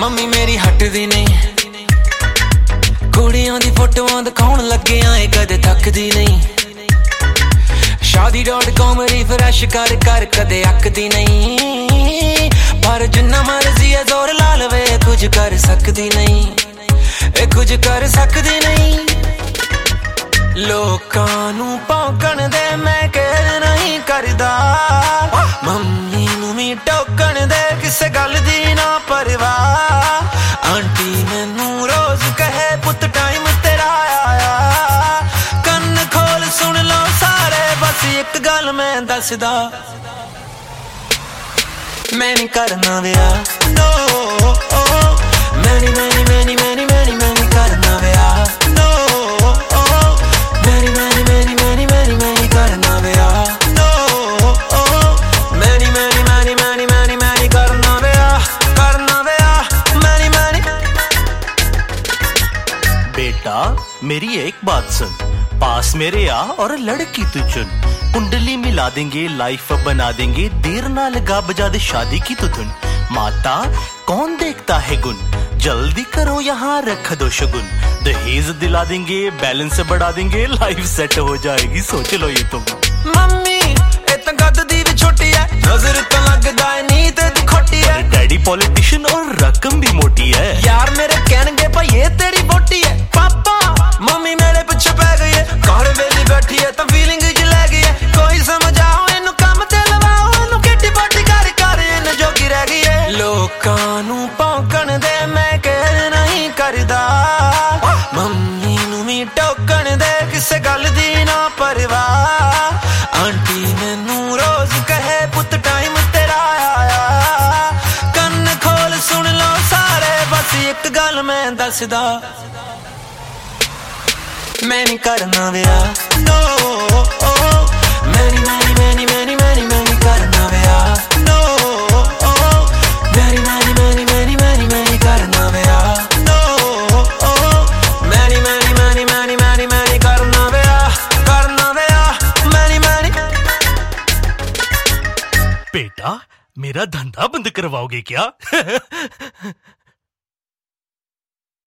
Mummy ਮੇਰੀ ਹਟਦੀ ਨਹੀਂ, ਕੁੜੀਆਂ ਦੀ ਫੋਟੋਆਂ ਦਿਖਾਉਣ ਲੱਗਿਆ ਏ ਕਦੇ ਤੱਕਦੀ ਨਹੀਂ। shaadi.com ਰਿਫਰੈਸ਼ ਕਰ ਕਰ ਕਦੇ ਅੱਕਦੀ ਨਹੀਂ, ਪਰ ਜਿੰਨਾ ਮਰਜ਼ੀ ਏ ਜ਼ੋਰ ਲਾ ਲਵੇ ਕੁਝ ਕਰ ਸਕਦੀ ਨਹੀਂ, ਇਹ ਕੁਝ ਕਰ ਸਕਦੀ ਨਹੀਂ। ਲੋਕਾਂ ਨੂੰ ਭੌਂਕਣ ਦੇ ਮੈਂ ਕਹਿ ਨਹੀਂ ਕਰਦਾ, ਮੰਮੀ ਨੂੰ ਵੀ ਟੋਕਣ ਦੇ ਕਿਸੇ ਗੱਲ ਦੀ ਨਾ ਪਰਵਾਹ। ਆਂਟੀ ਮੈਨੂੰ ਰੋਜ਼ ਕਹੇ ਪੁੱਤ ਟਾਈਮ ਤੇਰਾ ਆਇਆ, ਕੰਨ ਖੋਲ ਸੁਣ ਲਓ ਸਾਰੇ ਬਸ ਇੱਕ ਗੱਲ ਮੈਂ ਦੱਸਦਾ, ਮੈਂ ਨਹੀਂ ਕਰਨਾ ਵਿਆਹ, no ਮੈਨੀ ਮੈਨੀ ਮੈਨੀ ਮੈਨੀ ਮੈਨੀ ਮੈਨੀ ਕਰਨਾ ਵਿਆਹ, no ਮੈਨੀ ਮੈਨੀ ਮੈਨੀ ਮੈਨੀ ਮੈਨੀ ਮੈਨੀ ਕਰਨਾ ਵਿਆਹ, no ਮੈਨੀ ਮੈਨੀ ਮੈਨੀ ਮੈਨੀ ਮੈਨੀ ਮੈਨੀ ਕਰਨਾ ਵਿਆਹ, ਕਰਨਾ ਵਿਆਹ ਮੈਨੀ ਮੈਨੀ। बेटा मेरी एक बात सुन, पास मेरे आ और लड़की तू चुन, कुंडली मिला देंगे लाइफ बना देंगे, देर ना लगा बजा दे शादी की तू धुन। माता कौन देखता है गुण, जल्दी करो यहाँ रख दो शगुन, दहेज दिला देंगे बैलेंस बढ़ा देंगे, लाइफ सेट हो जाएगी सोच लो ये तुम। ਮੰਮੀ ਇਹ ਤਾਂ ਗੱਦ ਦੀ ਵੀ ਛੋਟੀ ਐ, ਨਜ਼ਰ ਤਾਂ ਲੱਗਦਾ ਏ ਨੀਤ ਦੀ ਖੋਟੀ ਐ, डैडी पॉलिटिशियन और रकम भी मोटी है, ਯਾਰ ਮੇਰੇ ਕਹਿਣਗੇ ਭਾਈ ਇਹ ਤੇਰੀ ਵੋਟੀ ਐ। ਪਾਪਾ ਮੰਮੀ ਮੇਰੇ ਪਿੱਛੇ ਪੈ ਗਈ ਐ, ਘਰ ਵੇਲੀ ਬੈਠੀ ਐ ਤਾਂ ਫੀਲਿੰਗ ਜ ਲੈ ਗਈ ਐ, ਕੋਈ ਸਮਝਾਓ ਇਹਨੂੰ ਕੰਮ ਤੇ ਲਵਾਓ, ਇਹਨੂੰ ਕਿੱਟੀ ਪਾਟੀ ਕਰ ਕਰ ਇਹਨੂੰ ਜੋਗੀ ਰਹਿ ਗਈ ਐ। ਲੋਕਾਂ ਨੂੰ ਭੌਂਕਣ ਦੇ ਮੈਂ ਕਹਿ ਨਹੀਂ ਕਰਦਾ, ਮੰਮੀ ਨੂੰ ਵੀ ਟੋਕਣ ਦੇ ਕਿਸੇ ਗੱਲ ਦੀ ਨਾ ਪਰਵਾਹ। ਆਂਟੀ ਮੈਨੂੰ ਰੋਜ਼ ਕਹੇ ਪੁੱਤ ਟਾਈਮ ਤੇਰਾ ਆਇਆ, ਕੰਨ ਖੋਲ ਸੁਣ ਲਓ ਸਾਰੇ ਬਸ ਇੱਕ ਗੱਲ ਮੈਂ ਦੱਸਦਾ, ਮੈਂ ਨਹੀਂ ਕਰਨਾ ਵਿਆਹ, no ਮੈਨੀ ਮੈਨੀ ਮੈਨੀ ਮੈਨੀ ਮੈਨੀ ਮੈਨੀ ਕਰਨਾ ਵਿਆਹ, no ਮੈਨੀ ਮੈਨੀ ਮੈਨੀ ਮੈਨੀ ਮੈਨੀ ਮੈਨੀ ਕਰਨਾ ਵਿਆਹ, no ਮੈਨੀ ਮੈਨੀ ਮੈਨੀ ਮੈਨੀ ਮੈਨੀ ਮੈਨੀ ਕਰਨਾ ਵਿਆਹ, ਕਰਨਾ ਵਿਆਹ ਮੈਨੀ ਮੈਨੀ। बेटा मेरा धंधा बंद करवाओगे क्या?